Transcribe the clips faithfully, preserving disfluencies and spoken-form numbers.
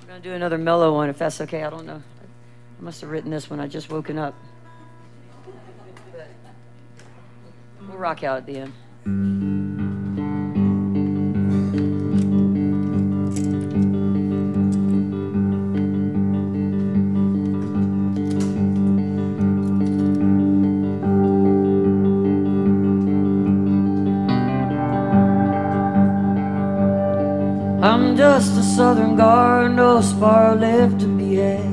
We're gonna do another mellow one if that's okay. I don't know. I must have written this when I just woken up. But we'll rock out at the end. I'm just a southern guard, no spar left to be had.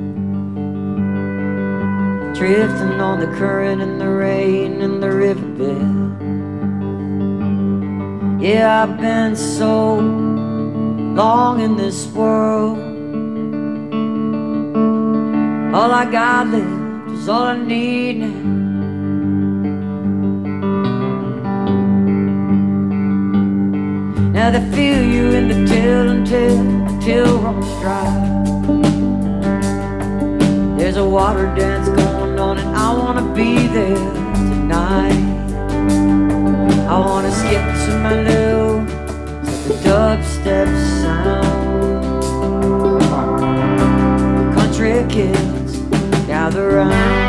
Drifting on the current and the rain and the riverbed. Yeah, I've been so long in this world. All I got left is all I need now. Now they feel you in the till until the till runs dry. There's a water dance going on and I wanna be there tonight. I wanna skip to my loo, to the dubstep sound. Country kids gather round.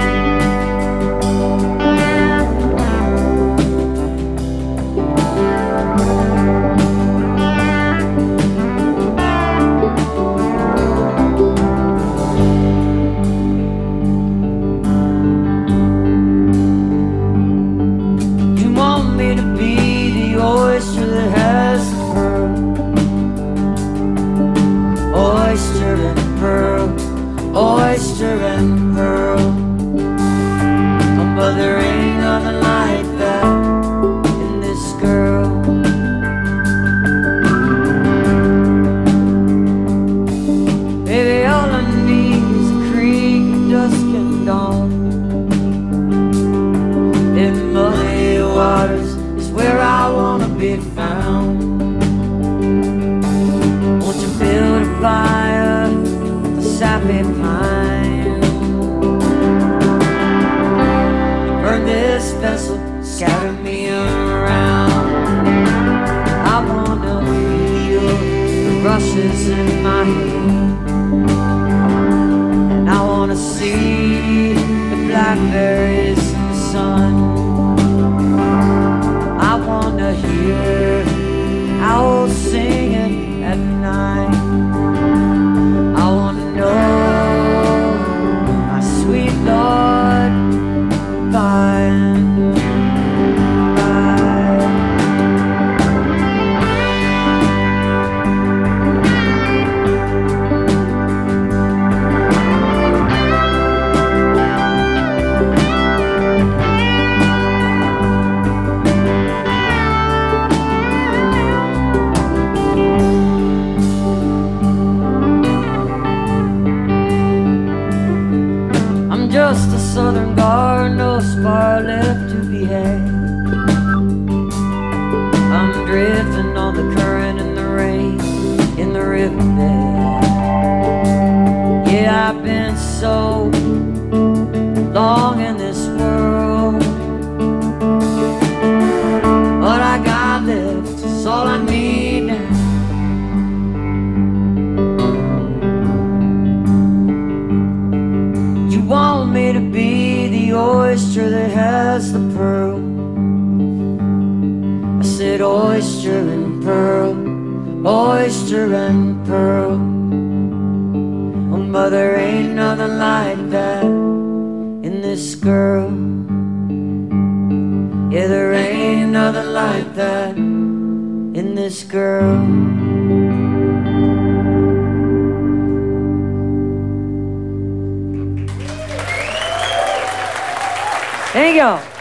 Oyster that has the pearl, oyster and pearl, oyster and pearl. Oh, but there ain't nothing like that in this girl. Baby, all I need is a creek of dusk and dawn. In muddy waters where I wanna be found. Won't you build a fire with the sappy pine? Burn this vessel, scatter me around. I wanna feel the rushes in my head, and I wanna see the blackberries in the sun. I wanna hear owls singing at night. I wanna know my sweet Lord by and by. Just a southern guard, no spar left to be had. I'm drifting on the current and the rain in the riverbed. Yeah, I've been so long in this world. What I got left is all I need now. Want me to be the oyster that has the pearl. I said oyster and pearl, oyster and pearl. Oh, but there ain't nothing like that in this girl. Yeah, there ain't nothing like that in this girl. There you go.